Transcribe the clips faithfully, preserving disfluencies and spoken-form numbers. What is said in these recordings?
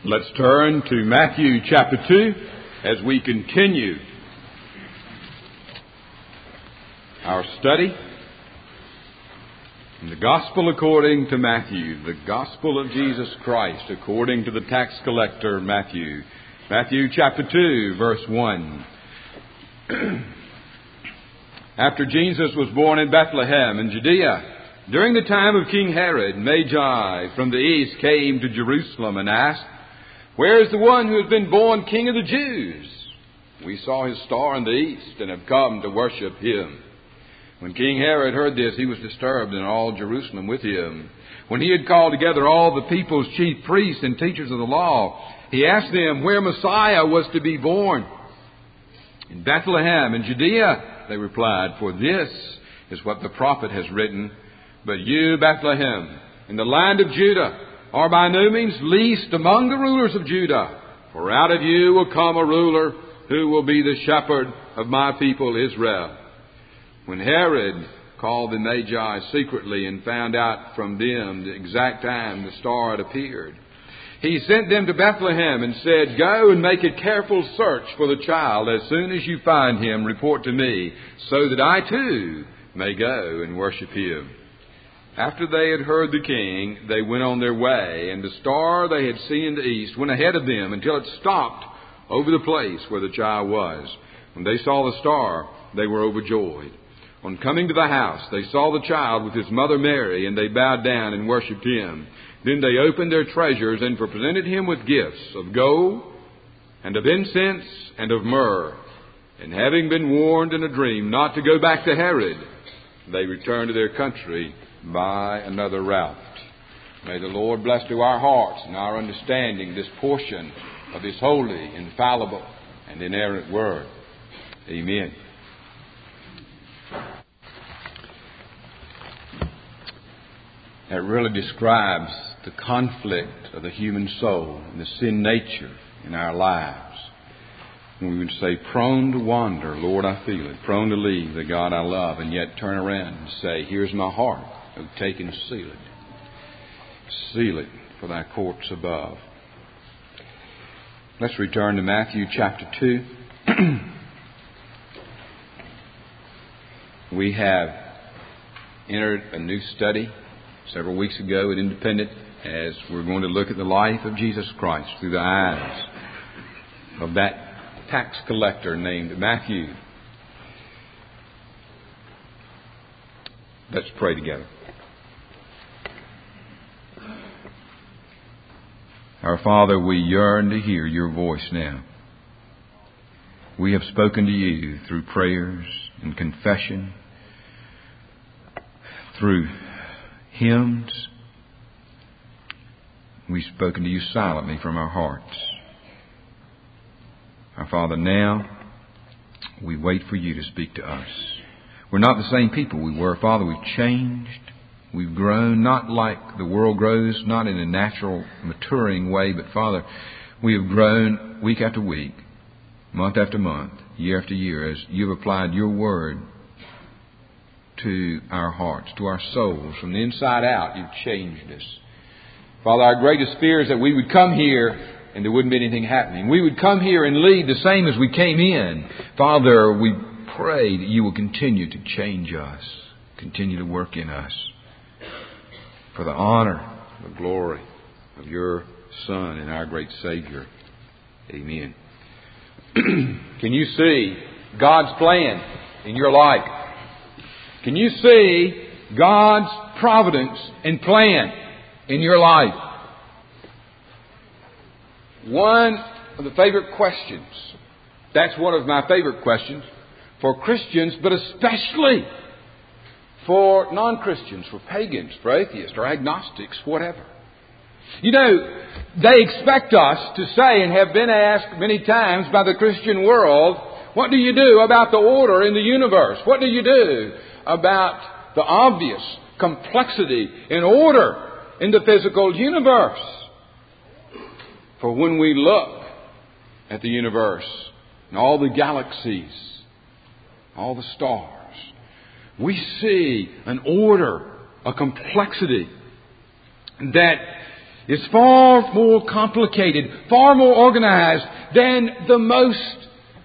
Let's turn to Matthew chapter two as we continue our study in the Gospel according to Matthew, the Gospel of Jesus Christ according to the tax collector Matthew. Matthew chapter two, verse one. After Jesus was born in Bethlehem in Judea, during the time of King Herod, Magi from the east came to Jerusalem and asked, "Where is the one who has been born King of the Jews? We saw his star in the east and have come to worship him." When King Herod heard this, he was disturbed, and all Jerusalem with him. When he had called together all the people's chief priests and teachers of the law, he asked them where Messiah was to be born. "In Bethlehem in Judea," they replied, "for this is what the prophet has written. But you, Bethlehem, in the land of Judah, are by no means least among the rulers of Judah. For out of you will come a ruler who will be the shepherd of my people Israel." When Herod called the Magi secretly and found out from them the exact time the star had appeared, he sent them to Bethlehem and said, "Go and make a careful search for the child. As soon as you find him, report to me, so that I too may go and worship him." After they had heard the king, they went on their way, and the star they had seen in the east went ahead of them until it stopped over the place where the child was. When they saw the star, they were overjoyed. On coming to the house, they saw the child with his mother Mary, and they bowed down and worshipped him. Then they opened their treasures and presented him with gifts of gold and of incense and of myrrh. And having been warned in a dream not to go back to Herod, they returned to their country by another route. May the Lord bless to our hearts and our understanding this portion of His holy, infallible, and inerrant Word. Amen. That really describes the conflict of the human soul and the sin nature in our lives. We would say, prone to wander, Lord, I feel it. Prone to leave the God I love, and yet turn around and say, "Here's my heart. Oh, take and seal it. Seal it for thy courts above." Let's return to Matthew chapter two. We have entered a new study several weeks ago at Independent as we're going to look at the life of Jesus Christ through the eyes of that tax collector named Matthew. Let's pray together. Our Father, we yearn to hear your voice now. We have spoken to you through prayers and confession, through hymns. We've spoken to you silently from our hearts. Our Father, now we wait for you to speak to us. We're not the same people we were, Father. We've changed. We've grown, not like the world grows, not in a natural maturing way, but Father, we have grown week after week, month after month, year after year, as you've applied your word to our hearts, to our souls. From the inside out, you've changed us. Father, our greatest fear is that we would come here and there wouldn't be anything happening. We would come here and leave the same as we came in. Father, we pray that you will continue to change us, continue to work in us for the honor, the glory of your Son and our great Savior. Amen. Can you see God's plan in your life? Can you see God's providence and plan in your life? One of the favorite questions, that's one of my favorite questions for Christians, but especially for non-Christians, for pagans, for atheists or agnostics, whatever. You know, they expect us to say, and have been asked many times by the Christian world, what do you do about the order in the universe? What do you do about the obvious complexity and order in the physical universe? For when we look at the universe and all the galaxies, all the stars, we see an order, a complexity that is far more complicated, far more organized than the most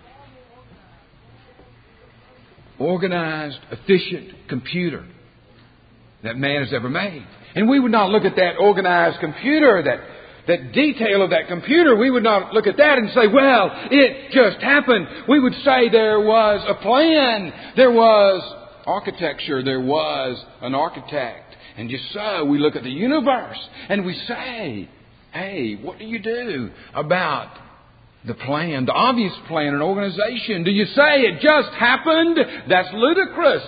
organized, efficient computer that man has ever made. And we would not look at that organized computer, that that detail of that computer, we would not look at that and say, well, it just happened. We would say there was a plan, there was architecture, there was an architect. And just so we look at the universe and we say, hey, what do you do about the plan, the obvious plan and organization? Do you say it just happened? That's ludicrous.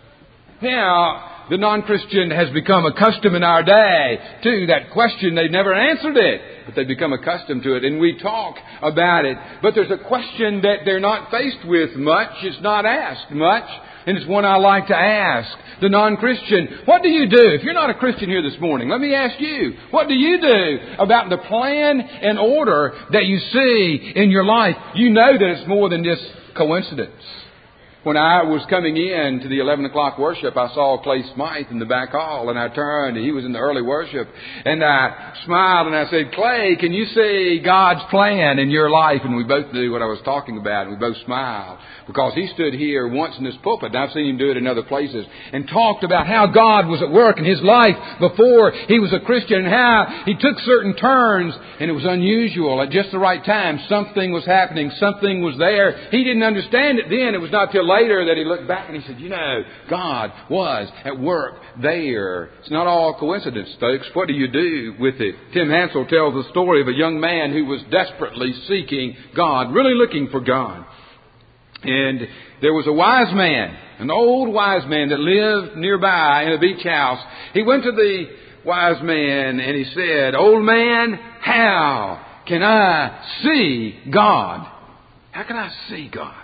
Now, the non-Christian has become accustomed in our day to that question. They've never answered it, but they've become accustomed to it. And we talk about it. But there's a question that they're not faced with much. It's not asked much. And it's one I like to ask the non-Christian. What do you do? If you're not a Christian here this morning, let me ask you, what do you do about the plan and order that you see in your life? You know that it's more than just coincidence. When I was coming in to the eleven o'clock worship, I saw Clay Smythe in the back hall, and I turned, and he was in the early worship, and I smiled, and I said, Clay, can you see God's plan in your life? And we both knew what I was talking about, and we both smiled, because he stood here once in this pulpit, and I've seen him do it in other places, and talked about how God was at work in his life before he was a Christian, and how he took certain turns, and it was unusual. At just the right time, something was happening, something was there. He didn't understand it then. It was not till later that he looked back and he said, you know, God was at work there. It's not all coincidence, folks. What do you do with it? Tim Hansel tells the story of a young man who was desperately seeking God, really looking for God. And there was a wise man, an old wise man that lived nearby in a beach house. He went to the wise man and he said, old man, how can I see God? How can I see God?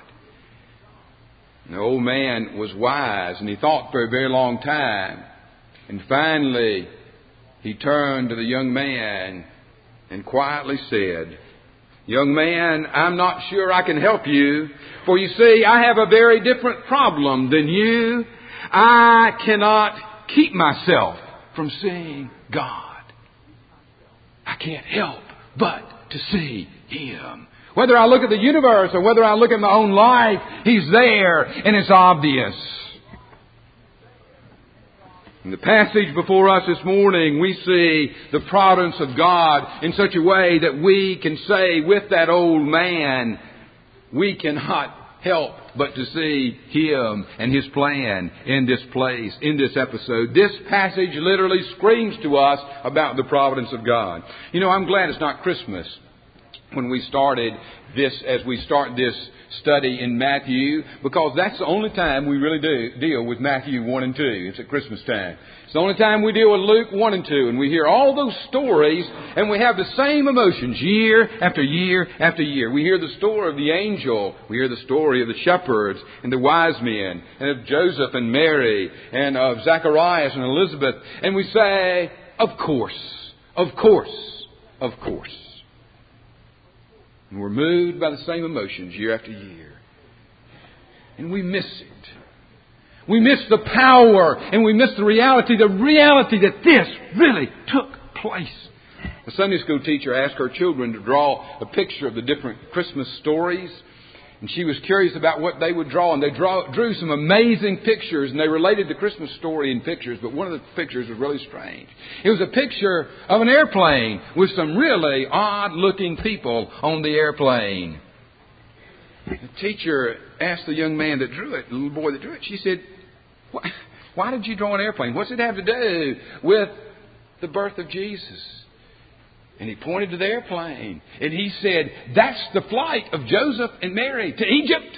And the old man was wise, and he thought for a very long time. And finally, he turned to the young man and quietly said, young man, I'm not sure I can help you. For you see, I have a very different problem than you. I cannot keep myself from seeing God. I can't help but to see Him. Whether I look at the universe or whether I look at my own life, He's there and it's obvious. In the passage before us this morning, we see the providence of God in such a way that we can say with that old man, we cannot help but to see Him and His plan in this place, in this episode. This passage literally screams to us about the providence of God. You know, I'm glad it's not Christmas when we started this, as we start this study in Matthew, because that's the only time we really do deal with Matthew one and two. It's at Christmas time. It's the only time we deal with Luke one and two, and we hear all those stories, and we have the same emotions year after year after year. We hear the story of the angel, we hear the story of the shepherds and the wise men, and of Joseph and Mary, and of Zacharias and Elizabeth, and we say, of course, of course, of course. And we're moved by the same emotions year after year. And we miss it. We miss the power and we miss the reality, the reality that this really took place. A Sunday school teacher asked her children to draw a picture of the different Christmas stories. And she was curious about what they would draw. And they draw, drew some amazing pictures. And they related the Christmas story in pictures. But one of the pictures was really strange. It was a picture of an airplane with some really odd-looking people on the airplane. The teacher asked the young man that drew it, the little boy that drew it, she said, why, why did you draw an airplane? What's it have to do with the birth of Jesus? And he pointed to the airplane. And he said, that's the flight of Joseph and Mary to Egypt.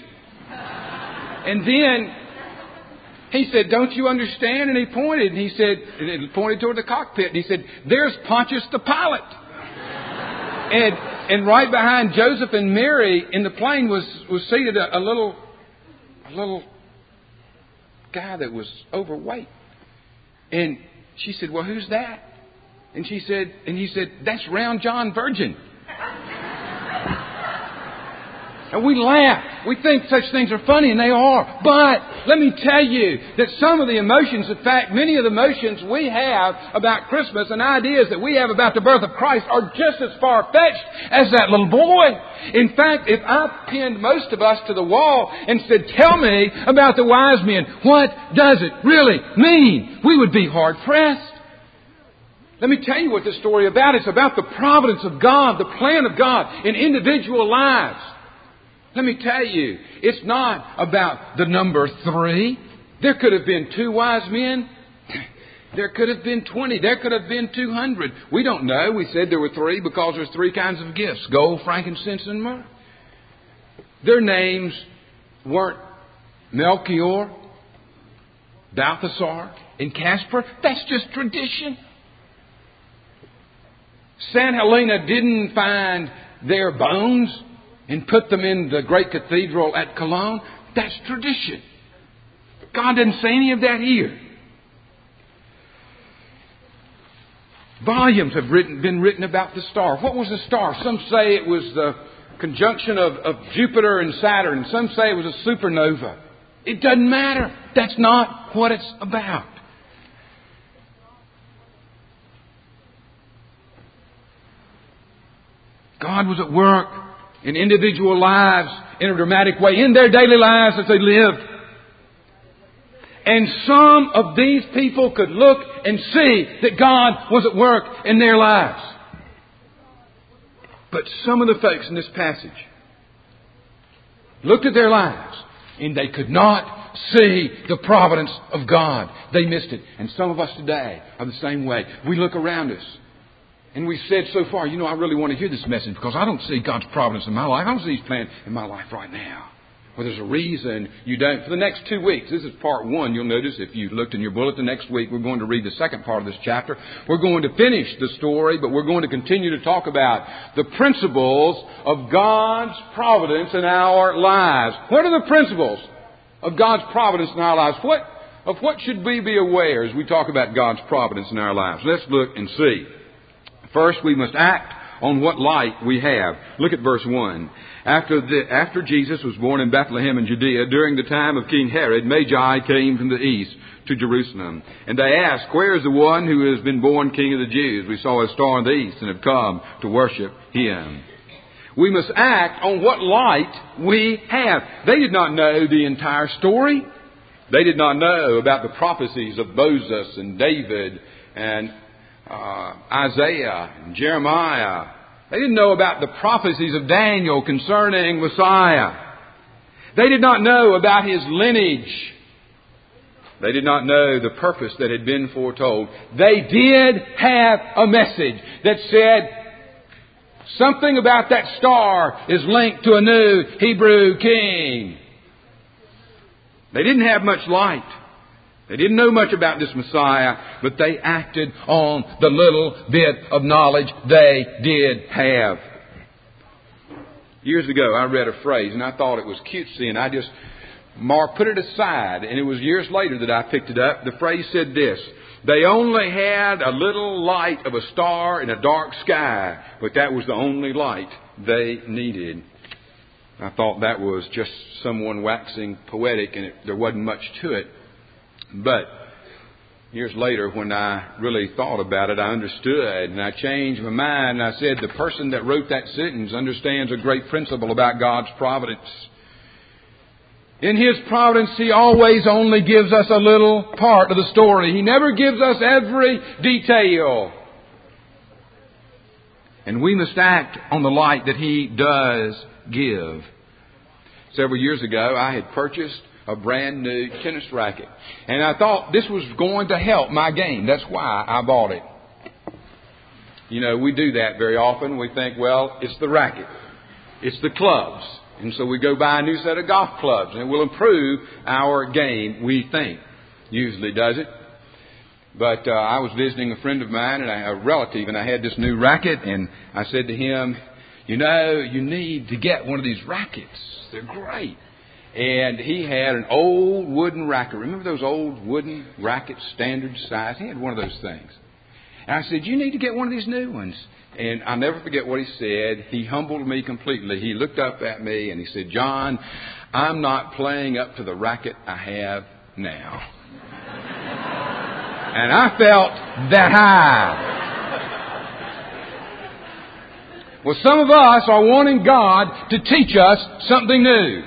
And then he said, don't you understand? And he pointed. And he said, and he pointed toward the cockpit. And he said, there's Pontius the pilot. and and right behind Joseph and Mary in the plane was, was seated a, a little a little guy that was overweight. And she said, well, who's that? And she said, and he said, that's Round John Virgin. And we laugh. We think such things are funny, and they are. But let me tell you that some of the emotions, in fact, many of the emotions we have about Christmas and ideas that we have about the birth of Christ are just as far-fetched as that little boy. In fact, if I pinned most of us to the wall and said, tell me about the wise men, what does it really mean? We would be hard-pressed. Let me tell you what this story is about. It's about the providence of God, the plan of God in individual lives. Let me tell you, it's not about the number three. There could have been two wise men. There could have been twenty. There could have been two hundred. We don't know. We said there were three because there's three kinds of gifts: gold, frankincense, and myrrh. Their names weren't Melchior, Balthasar, and Casper. That's just tradition. Saint Helena didn't find their bones and put them in the great cathedral at Cologne. That's tradition. God didn't say any of that here. Volumes have written, been written about the star. What was the star? Some say it was the conjunction of, of Jupiter and Saturn. Some say it was a supernova. It doesn't matter. That's not what it's about. God was at work in individual lives in a dramatic way, in their daily lives as they lived. And some of these people could look and see that God was at work in their lives. But some of the folks in this passage looked at their lives and they could not see the providence of God. They missed it. And some of us today are the same way. We look around us. And we said so far, you know, I really want to hear this message because I don't see God's providence in my life. I don't see His plan in my life right now. Well, there's a reason you don't. For the next two weeks, this is part one. You'll notice if you looked in your bulletin, next week we're going to read the second part of this chapter. We're going to finish the story, but we're going to continue to talk about the principles of God's providence in our lives. What are the principles of God's providence in our lives? What, of what should we be aware as we talk about God's providence in our lives? Let's look and see. First, we must act on what light we have. Look at verse one. After, the, after Jesus was born in Bethlehem in Judea, during the time of King Herod, Magi came from the east to Jerusalem. And they asked, where is the one who has been born King of the Jews? We saw a star in the east and have come to worship Him. We must act on what light we have. They did not know the entire story. They did not know about the prophecies of Moses and David and Uh, Isaiah and Jeremiah. They didn't know about the prophecies of Daniel concerning Messiah. They did not know about His lineage. They did not know the purpose that had been foretold. They did have a message that said something about that star is linked to a new Hebrew king. They didn't have much light. They didn't know much about this Messiah, but they acted on the little bit of knowledge they did have. Years ago, I read a phrase, and I thought it was cutesy, and I just mar- put it aside. And it was years later that I picked it up. The phrase said this: they only had a little light of a star in a dark sky, but that was the only light they needed. I thought that was just someone waxing poetic, and it, there wasn't much to it. But years later, when I really thought about it, I understood, and I changed my mind, and I said, the person that wrote that sentence understands a great principle about God's providence. In His providence, He always only gives us a little part of the story. He never gives us every detail. And we must act on the light that He does give. Several years ago, I had purchased a brand new tennis racket. And I thought this was going to help my game. That's why I bought it. You know, we do that very often. We think, well, it's the racket. It's the clubs. And so we go buy a new set of golf clubs and it will improve our game, we think. Usually does it. But uh, I was visiting a friend of mine and a relative, and I had this new racket, and I said to him, you know, you need to get one of these rackets. They're great. And he had an old wooden racket. Remember those old wooden rackets, standard size? He had one of those things. And I said, you need to get one of these new ones. And I'll never forget what he said. He humbled me completely. He looked up at me and he said, "John, I'm not playing up to the racket I have now." And I felt that high. Well, some of us are wanting God to teach us something new.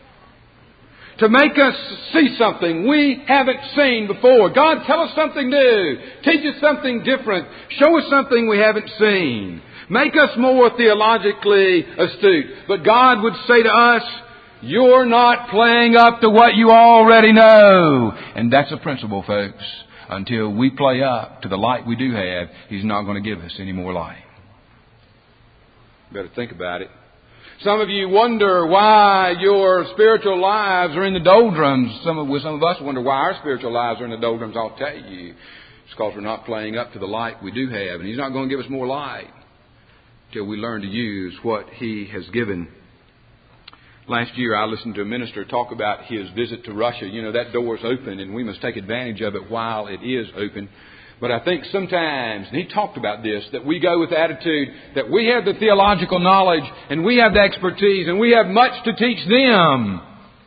To make us see something we haven't seen before. God, tell us something new. Teach us something different. Show us something we haven't seen. Make us more theologically astute. But God would say to us, you're not playing up to what you already know. And that's a principle, folks. Until we play up to the light we do have, He's not going to give us any more light. Better think about it. Some of you wonder why your spiritual lives are in the doldrums. Some of, some of us wonder why our spiritual lives are in the doldrums. I'll tell you. It's because we're not playing up to the light we do have. And He's not going to give us more light until we learn to use what He has given. Last year I listened to a minister talk about his visit to Russia. You know, that door's open and we must take advantage of it while it is open. But I think sometimes, and he talked about this, that we go with the attitude that we have the theological knowledge and we have the expertise and we have much to teach them.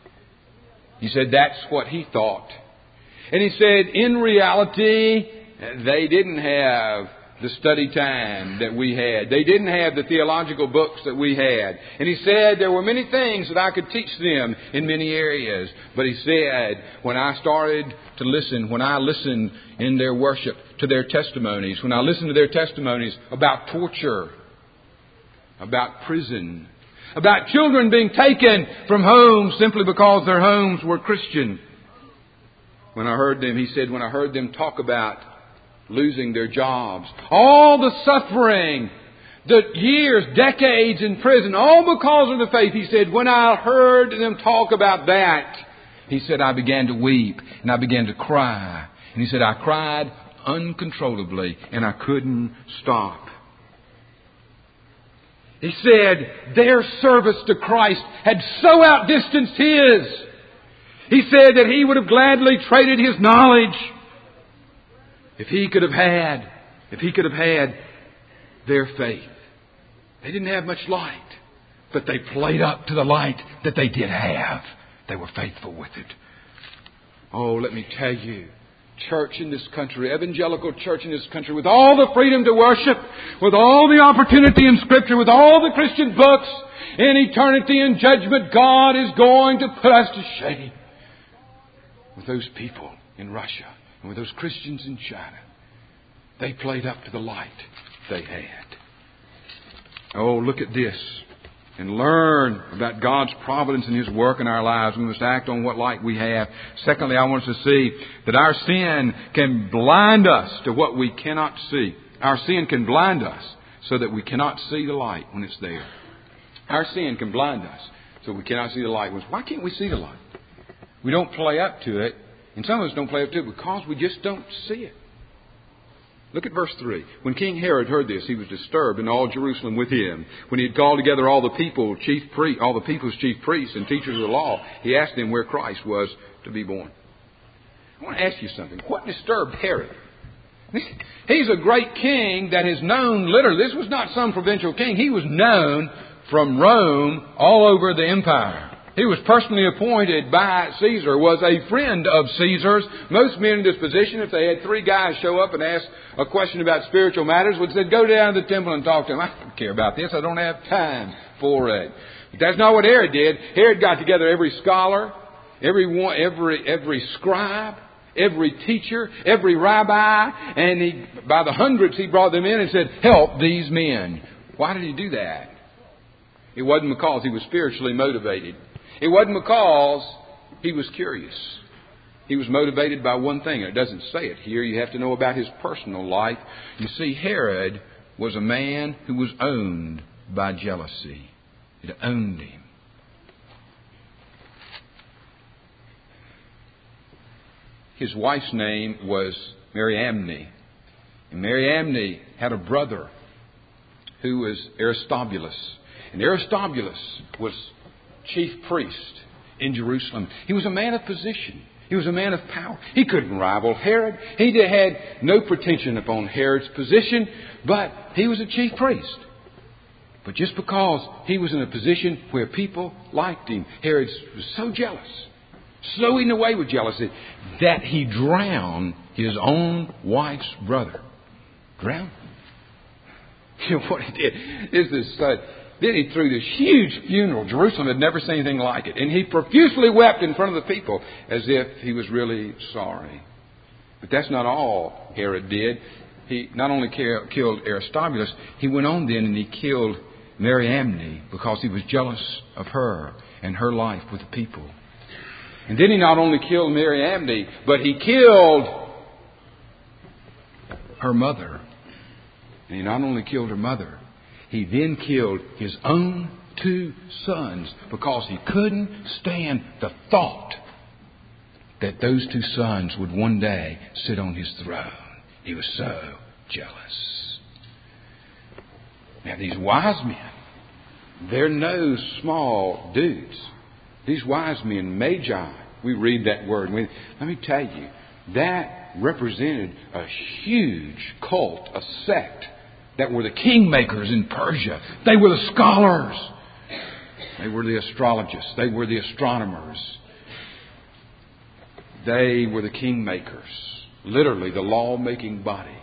He said that's what he thought. And he said in reality, they didn't have the study time that we had. They didn't have the theological books that we had. And he said there were many things that I could teach them in many areas. But he said, when I started to listen, when I listened in their worship to their testimonies, when I listened to their testimonies about torture, about prison, about children being taken from homes simply because their homes were Christian. When I heard them, he said, when I heard them talk about losing their jobs, all the suffering, the years, decades in prison, all because of the faith. He said, when I heard them talk about that, he said, I began to weep and I began to cry. And he said, I cried uncontrollably and I couldn't stop. He said, their service to Christ had so outdistanced his. He said that he would have gladly traded his knowledge If he could have had, if he could have had their faith. They didn't have much light, but they played up to the light that they did have. They were faithful with it. Oh, let me tell you, church in this country, evangelical church in this country, with all the freedom to worship, with all the opportunity in Scripture, with all the Christian books, in eternity and judgment, God is going to put us to shame with those people in Russia. And with those Christians in China, they played up to the light they had. Oh, look at this and learn about God's providence and His work in our lives. We must act on what light we have. Secondly, I want us to see that our sin can blind us to what we cannot see. Our sin can blind us so that we cannot see the light when it's there. Our sin can blind us so we cannot see the light. Why can't we see the light? We don't play up to it. And some of us don't play up to it because we just don't see it. Look at verse three. When King Herod heard this, he was disturbed, and all Jerusalem with him. When he had called together all the people, chief pri- all the people's chief priests and teachers of the law, he asked them where Christ was to be born. I want to ask you something. What disturbed Herod? He's a great king that is known literally. This was not some provincial king. He was known from Rome all over the empire. He was personally appointed by Caesar, was a friend of Caesar's. Most men in this position, if they had three guys show up and ask a question about spiritual matters, would say, go down to the temple and talk to him. I don't care about this. I don't have time for it. But that's not what Herod did. Herod got together every scholar, every one, every every scribe, every teacher, every rabbi, and he, by the hundreds he brought them in and said, help these men. Why did he do that? It wasn't because he was spiritually motivated. It wasn't because he was curious. He was motivated by one thing, and it doesn't say it here. You have to know about his personal life. You see, Herod was a man who was owned by jealousy. It owned him. His wife's name was Mariamne. And Mariamne had a brother who was Aristobulus. And Aristobulus was chief priest in Jerusalem. He was a man of position. He was a man of power. He couldn't rival Herod. He had no pretension upon Herod's position, but he was a chief priest. But just because he was in a position where people liked him, Herod was so jealous, so eaten away with jealousy, that he drowned his own wife's brother. Drowned? You know what he did? Is this, uh, then he threw this huge funeral. Jerusalem had never seen anything like it. And he profusely wept in front of the people as if he was really sorry. But that's not all Herod did. He not only killed Aristobulus, he went on then and he killed Mariamne because he was jealous of her and her life with the people. And then he not only killed Mariamne, but he killed her mother. And he not only killed her mother, he then killed his own two sons because he couldn't stand the thought that those two sons would one day sit on his throne. He was so jealous. Now these wise men, they're no small dudes. These wise men, magi, we read that word. We, let me tell you, that represented a huge cult, a sect that were the kingmakers in Persia. They were the scholars. They were the astrologists. They were the astronomers. They were the kingmakers. Literally, the law-making body.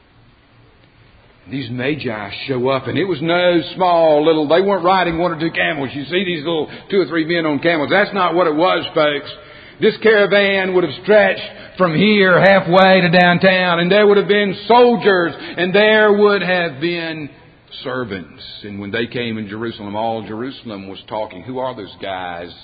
These magi show up, and it was no small little, they weren't riding one or two camels. You see these little two or three men on camels. That's not what it was, folks. This caravan would have stretched from here halfway to downtown, and there would have been soldiers, and there would have been servants. And when they came in Jerusalem, all Jerusalem was talking. Who are those guys?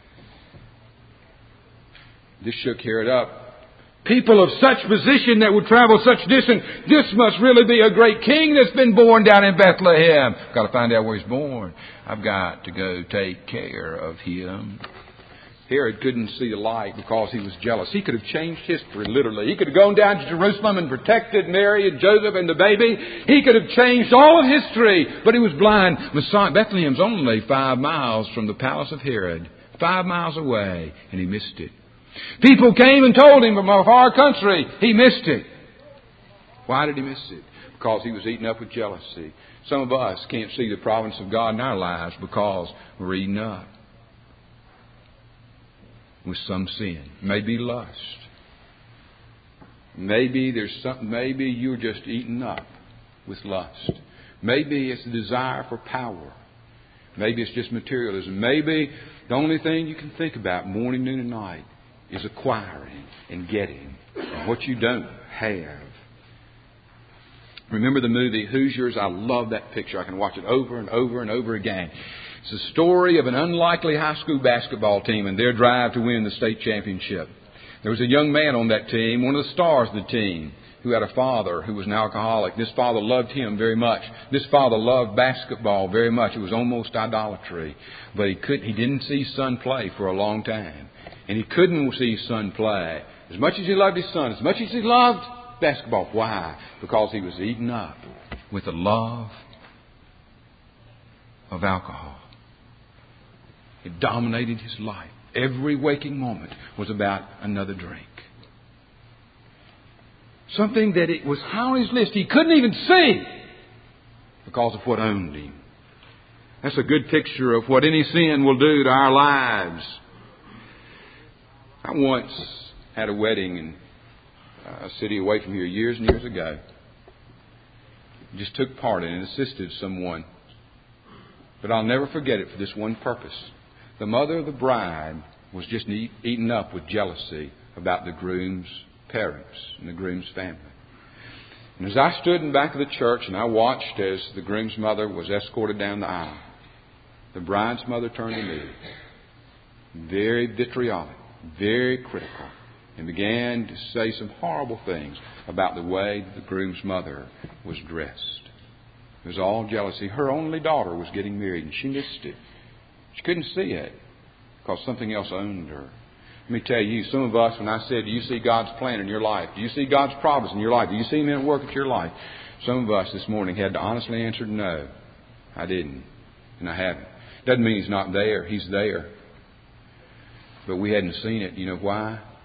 This shook Herod up. People of such position that would travel such distance, this must really be a great king that's been born down in Bethlehem. I've got to find out where he's born. I've got to go take care of him. Herod couldn't see the light because he was jealous. He could have changed history, literally. He could have gone down to Jerusalem and protected Mary and Joseph and the baby. He could have changed all of history, but he was blind. Messiah, Bethlehem's only five miles from the palace of Herod, five miles away, and he missed it. People came and told him from a far country. He missed it. Why did he miss it? Because he was eaten up with jealousy. Some of us can't see the providence of God in our lives because we're eaten up with some sin. Maybe lust. Maybe there's something, maybe you're just eaten up with lust. Maybe it's a desire for power. Maybe it's just materialism. Maybe the only thing you can think about morning, noon, and night is acquiring and getting what you don't have. Remember the movie Hoosiers? I love that picture. I can watch it over and over and over again. It's a story of an unlikely high school basketball team and their drive to win the state championship. There was a young man on that team, one of the stars of the team, who had a father who was an alcoholic. This father loved him very much. This father loved basketball very much. It was almost idolatry. But he couldn't, he didn't see his son play for a long time. And he couldn't see his son play. As much as he loved his son, as much as he loved basketball. Why? Because he was eaten up with the love of alcohol. It dominated his life. Every waking moment was about another drink. Something that it was high on his list. He couldn't even see because of what owned him. That's a good picture of what any sin will do to our lives. I once had a wedding in a city away from here years and years ago. Just took part in it and assisted someone. But I'll never forget it for this one purpose. The mother of the bride was just eaten up with jealousy about the groom's parents and the groom's family. And as I stood in the back of the church and I watched as the groom's mother was escorted down the aisle, the bride's mother turned to me, very vitriolic, very critical, and began to say some horrible things about the way the groom's mother was dressed. It was all jealousy. Her only daughter was getting married and she missed it. She couldn't see it because something else owned her. Let me tell you, some of us, when I said, do you see God's plan in your life? Do you see God's providence in your life? Do you see Him at work at your life? Some of us this morning had to honestly answer, no, I didn't. And I haven't. Doesn't mean He's not there. He's there. But we hadn't seen it. You know why?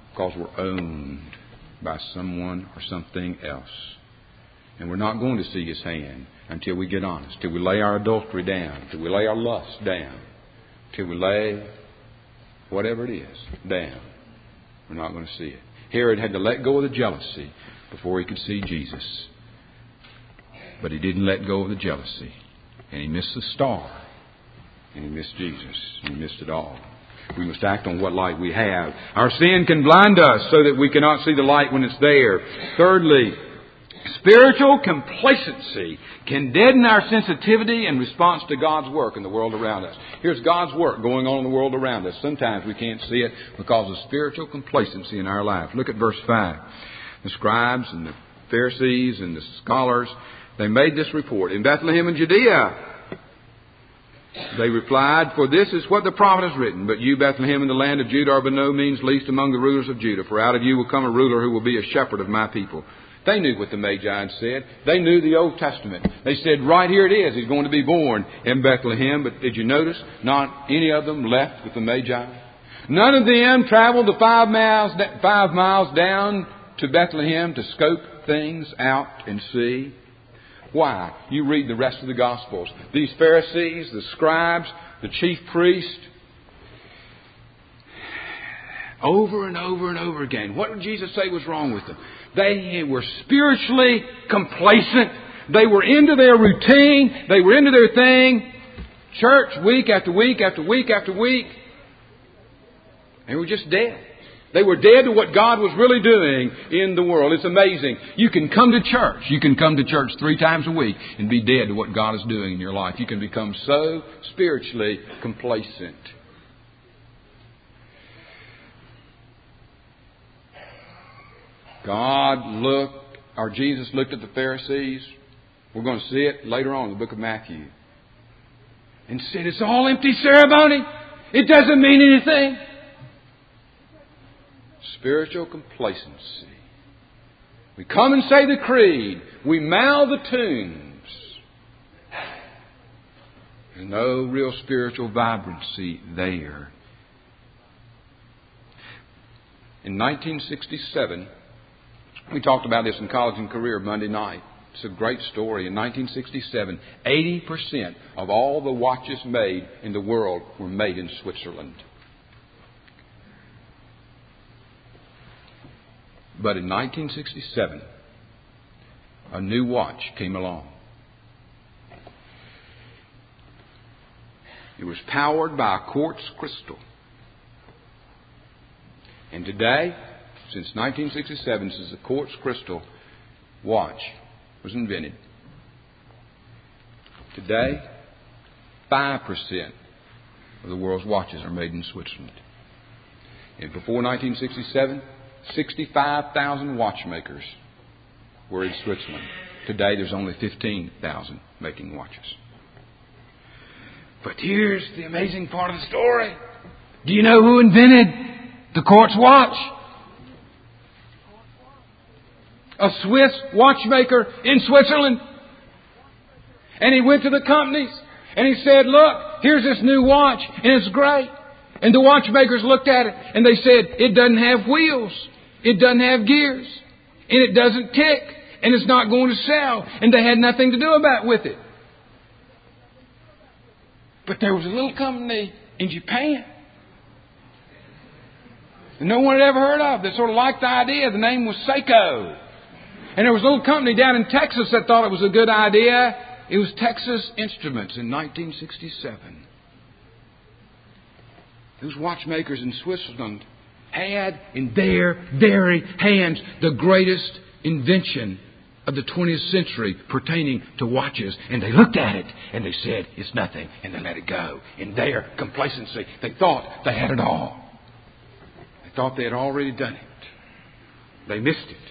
because we're owned by someone or something else. And we're not going to see His hand until we get honest, till we lay our adultery down, till we lay our lust down, till we lay whatever it is down. We're not going to see it. Herod had to let go of the jealousy before he could see Jesus. But he didn't let go of the jealousy. And he missed the star. And he missed Jesus. He missed it all. We must act on what light we have. Our sin can blind us so that we cannot see the light when it's there. Thirdly, spiritual complacency can deaden our sensitivity and response to God's work in the world around us. Here's God's work going on in the world around us. Sometimes we can't see it because of spiritual complacency in our life. Look at verse five. The scribes and the Pharisees and the scholars, they made this report. In Bethlehem in Judea, they replied, for this is what the prophet has written. But you, Bethlehem, in the land of Judah, are by no means least among the rulers of Judah. For out of you will come a ruler who will be a shepherd of my people. They knew what the Magi had said. They knew the Old Testament. They said, right here it is. He's going to be born in Bethlehem. But did you notice? Not any of them left with the Magi. None of them traveled the five miles, five miles down to Bethlehem to scope things out and see. Why? You read the rest of the Gospels. These Pharisees, the scribes, the chief priest, over and over and over again, what did Jesus say was wrong with them? They were spiritually complacent. They were into their routine. They were into their thing. Church week after week after week after week. They were just dead. They were dead to what God was really doing in the world. It's amazing. You can come to church. You can come to church three times a week and be dead to what God is doing in your life. You can become so spiritually complacent. God looked, or Jesus looked at the Pharisees. We're going to see it later on in the book of Matthew. And said, it's all empty ceremony. It doesn't mean anything. Spiritual complacency. We come and say the creed. We mouth the tunes. There's no real spiritual vibrancy there. In nineteen sixty-seven, we talked about this in College and Career Monday night. It's a great story. In nineteen sixty-seven, eighty percent of all the watches made in the world were made in Switzerland. But in nineteen sixty-seven, a new watch came along. It was powered by a quartz crystal. And today, since nineteen sixty-seven, since the quartz crystal watch was invented, today, five percent of the world's watches are made in Switzerland. And before nineteen sixty-seven, sixty-five thousand watchmakers were in Switzerland. Today, there's only fifteen thousand making watches. But here's the amazing part of the story. Do you know who invented the quartz watch? A Swiss watchmaker in Switzerland. And he went to the companies and he said, look, here's this new watch and it's great. And the watchmakers looked at it and they said, it doesn't have wheels. It doesn't have gears. And it doesn't tick. And it's not going to sell. And they had nothing to do about with it. But there was a little company in Japan that no one had ever heard of that sort of liked the idea. The name was Seiko. And there was a little company down in Texas that thought it was a good idea. It was Texas Instruments in nineteen sixty-seven. Those watchmakers in Switzerland had in their very hands the greatest invention of the twentieth century pertaining to watches. And they looked at it and they said, it's nothing. And they let it go. In their complacency, they thought they had it all. They thought they had already done it. They missed it.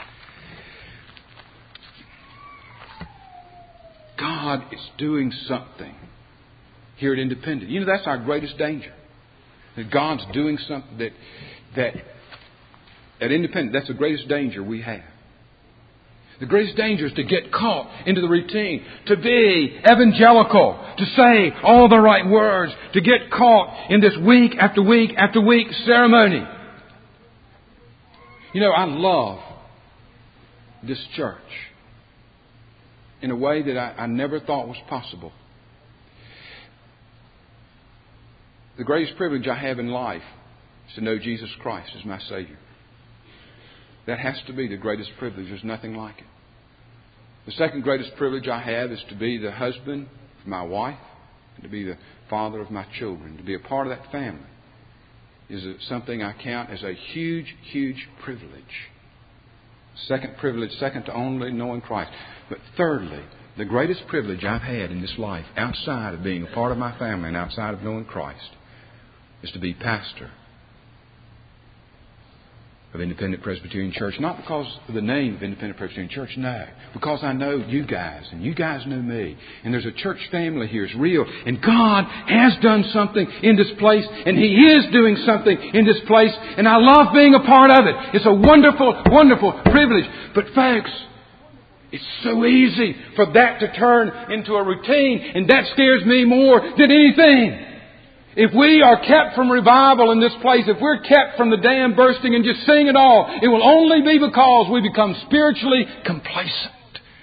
God is doing something here at Independent. You know, that's our greatest danger. That God's doing something that, that at Independent, that's the greatest danger we have. The greatest danger is to get caught into the routine, to be evangelical, to say all the right words, to get caught in this week after week after week ceremony. You know, I love this church in a way that I, I never thought was possible. The greatest privilege I have in life is to know Jesus Christ as my Savior. That has to be the greatest privilege. There's nothing like it. The second greatest privilege I have is to be the husband of my wife and to be the father of my children. To be a part of that family is something I count as a huge, huge privilege. Second privilege, second to only knowing Christ. But thirdly, the greatest privilege I've had in this life, outside of being a part of my family and outside of knowing Christ, is to be pastor of Independent Presbyterian Church. Not because of the name of Independent Presbyterian Church, no. Because I know you guys, and you guys know me. And there's a church family here. It's real. And God has done something in this place, and He is doing something in this place. And I love being a part of it. It's a wonderful, wonderful privilege. But folks, it's so easy for that to turn into a routine, and that scares me more than anything. If we are kept from revival in this place, if we're kept from the dam bursting and just seeing it all, it will only be because we become spiritually complacent.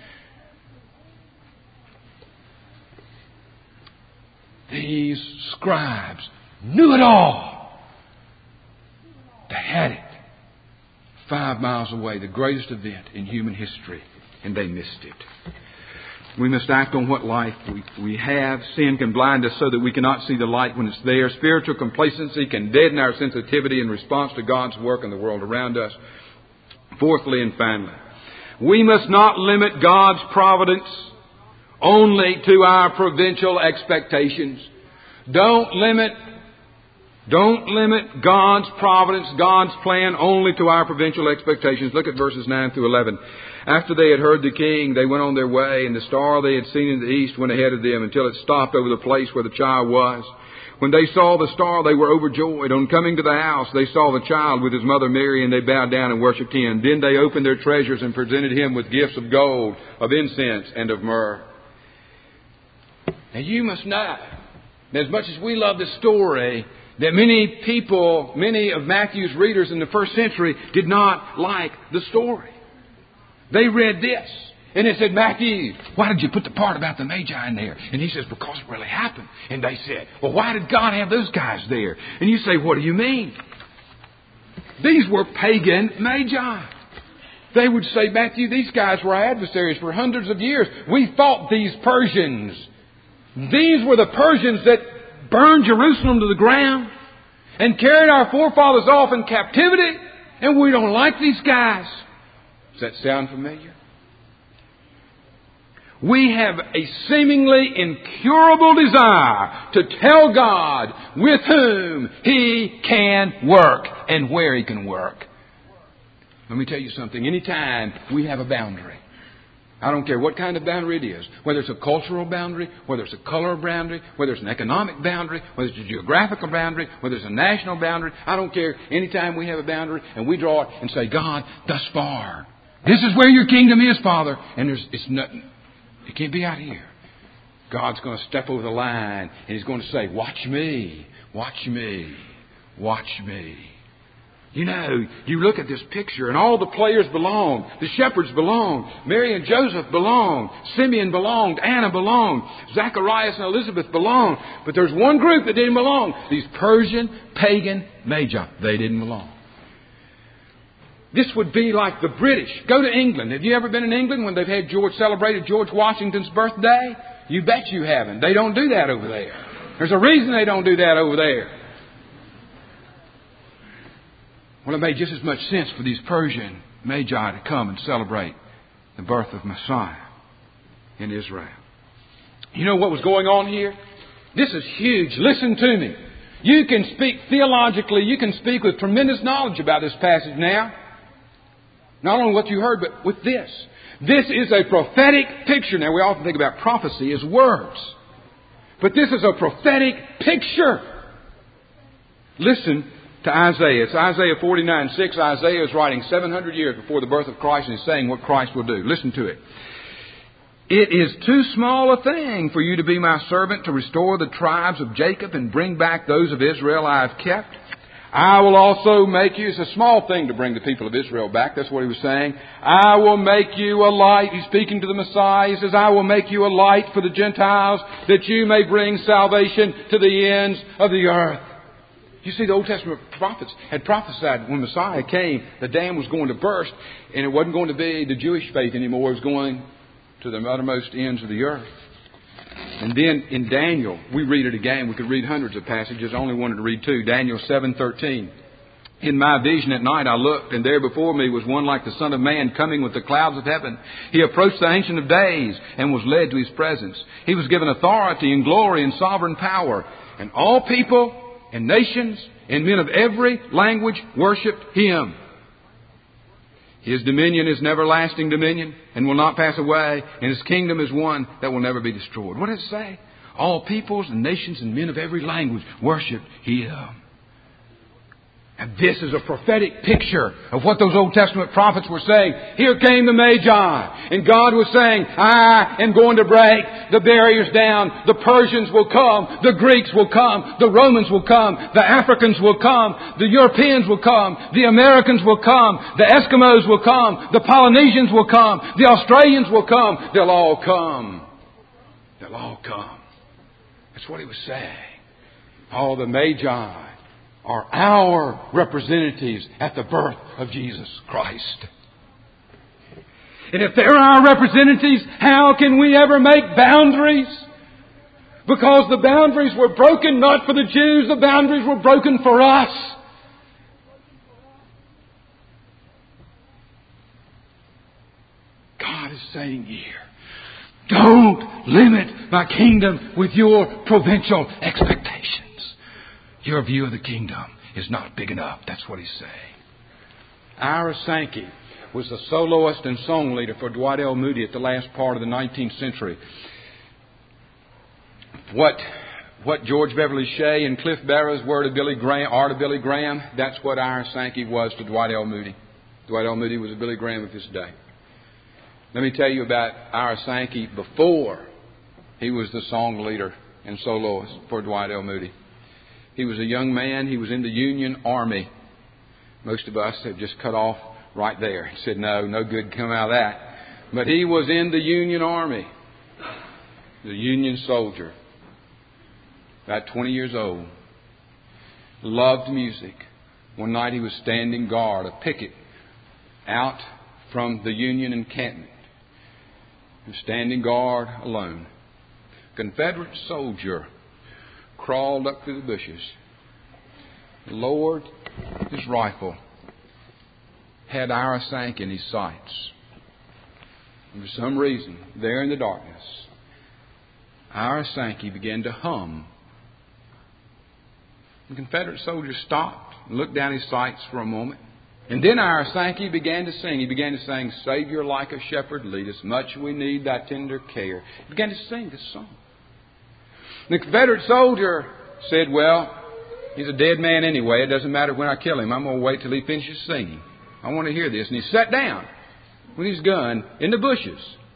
These scribes knew it all. They had it. Five miles away, the greatest event in human history, and they missed it. We must act on what life we, we have. Sin can blind us so that we cannot see the light when it's there. Spiritual complacency can deaden our sensitivity in response to God's work in the world around us. Fourthly and finally, we must not limit God's providence only to our provincial expectations. Don't limit, don't limit God's providence, God's plan only to our provincial expectations. Look at verses nine through eleven. After they had heard the king, they went on their way, and the star they had seen in the east went ahead of them until it stopped over the place where the child was. When they saw the star, they were overjoyed. On coming to the house, they saw the child with his mother Mary, and they bowed down and worshipped him. Then they opened their treasures and presented him with gifts of gold, of incense, and of myrrh. Now you must know, as much as we love this story, that many people, many of Matthew's readers in the first century did not like the story. They read this, and they said, Matthew, why did you put the part about the Magi in there? And he says, because it really happened. And they said, well, why did God have those guys there? And you say, what do you mean? These were pagan Magi. They would say, Matthew, these guys were our adversaries for hundreds of years. We fought these Persians. These were the Persians that burned Jerusalem to the ground and carried our forefathers off in captivity. And we don't like these guys. Does that sound familiar? We have a seemingly incurable desire to tell God with whom He can work and where He can work. Let me tell you something. Anytime we have a boundary, I don't care what kind of boundary it is, whether it's a cultural boundary, whether it's a color boundary, whether it's an economic boundary, whether it's a geographical boundary, whether it's a national boundary, I don't care. Anytime we have a boundary and we draw it and say, God, thus far, this is where your kingdom is, Father. And there's, it's nothing. It can't be out here. God's going to step over the line and He's going to say, watch me, watch me, watch me. You know, you look at this picture and all the players belong. The shepherds belong. Mary and Joseph belong. Simeon belonged. Anna belonged. Zacharias and Elizabeth belonged. But there's one group that didn't belong. These Persian, pagan Magi. They didn't belong. This would be like the British. Go to England. Have you ever been in England when they've had George celebrated George Washington's birthday? You bet you haven't. They don't do that over there. There's a reason they don't do that over there. Well, it made just as much sense for these Persian Magi to come and celebrate the birth of Messiah in Israel. You know what was going on here? This is huge. Listen to me. You can speak theologically. You can speak with tremendous knowledge about this passage now. Not only what you heard, but with this. This is a prophetic picture. Now, we often think about prophecy as words. But this is a prophetic picture. Listen to Isaiah. It's Isaiah forty-nine six. Isaiah is writing seven hundred years before the birth of Christ and is saying what Christ will do. Listen to it. It is too small a thing for you to be my servant to restore the tribes of Jacob and bring back those of Israel I have kept. I will also make you, it's a small thing to bring the people of Israel back. That's what he was saying. I will make you a light. He's speaking to the Messiah. He says, I will make you a light for the Gentiles, that you may bring salvation to the ends of the earth. You see, the Old Testament prophets had prophesied when Messiah came, the dam was going to burst, and it wasn't going to be the Jewish faith anymore. It was going to the uttermost ends of the earth. And then in Daniel, we read it again. We could read hundreds of passages. I only wanted to read two. Daniel seven thirteen. In my vision at night I looked, and there before me was one like the Son of Man coming with the clouds of heaven. He approached the Ancient of Days and was led to His presence. He was given authority and glory and sovereign power. And all people and nations and men of every language worshipped Him. His dominion is an everlasting dominion and will not pass away, and His kingdom is one that will never be destroyed. What does it say? All peoples and nations and men of every language worshipped Him. And this is a prophetic picture of what those Old Testament prophets were saying. Here came the Magi, and God was saying, I am going to break the barriers down. The Persians will come. The Greeks will come. The Romans will come. The Africans will come. The Europeans will come. The Americans will come. The Eskimos will come. The Polynesians will come. The Australians will come. They'll all come. They'll all come. That's what he was saying. All the Magi are our representatives at the birth of Jesus Christ. And if they're our representatives, how can we ever make boundaries? Because the boundaries were broken not for the Jews, the boundaries were broken for us. God is saying here, don't limit my kingdom with your provincial expectations. Your view of the kingdom is not big enough. That's what he's saying. Ira Sankey was the soloist and song leader for Dwight L. Moody at the last part of the nineteenth century. What what George Beverly Shea and Cliff Barrows were to Billy Graham, are to Billy Graham, that's what Ira Sankey was to Dwight L. Moody. Dwight L. Moody was a Billy Graham of his day. Let me tell you about Ira Sankey before he was the song leader and soloist for Dwight L. Moody. He was a young man. He was in the Union Army. Most of us have just cut off right there and said, no, no good come out of that. But he was in the Union Army, the Union soldier, about twenty years old, loved music. One night he was standing guard, a picket, out from the Union encampment. He was standing guard alone. A Confederate soldier crawled up through the bushes, lowered his rifle, had Ira Sankey in his sights. And for some reason, there in the darkness, Ira Sankey began to hum. The Confederate soldier stopped and looked down his sights for a moment. And then Ira Sankey began to sing. He began to sing, Savior, like a shepherd, lead us. Much we need thy tender care. He began to sing this song. The Confederate soldier said, well, he's a dead man anyway. It doesn't matter when I kill him. I'm going to wait till he finishes singing. I want to hear this. And he sat down with his gun in the bushes.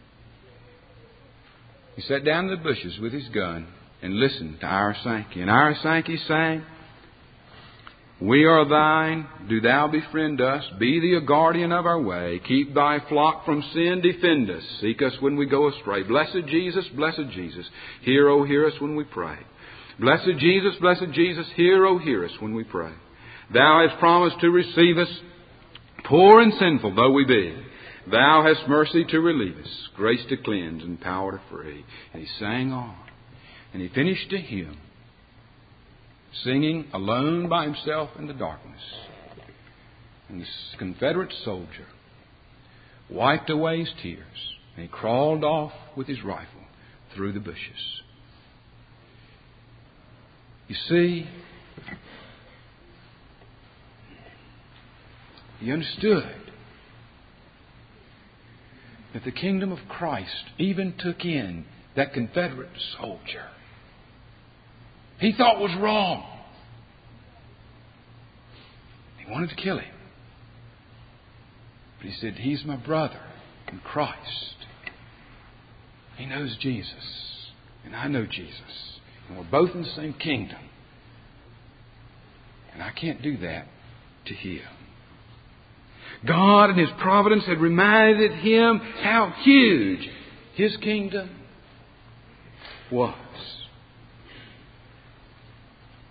He sat down in the bushes with his gun and listened to Ira Sankey. And Ira Sankey sang, we are thine, do thou befriend us, be thee a guardian of our way, keep thy flock from sin, defend us, seek us when we go astray. Blessed Jesus, blessed Jesus, hear, O hear us when we pray. Blessed Jesus, blessed Jesus, hear, O hear us when we pray. Thou hast promised to receive us, poor and sinful though we be. Thou hast mercy to relieve us, grace to cleanse and power to free. And he sang on, and he finished a hymn, singing alone by himself in the darkness. And this Confederate soldier wiped away his tears, and he crawled off with his rifle through the bushes. You see, he understood that the kingdom of Christ even took in that Confederate soldier he thought was wrong. He wanted to kill him. But he said, he's my brother in Christ. He knows Jesus. And I know Jesus. And we're both in the same kingdom. And I can't do that to him. God in His providence had reminded him how huge His kingdom was.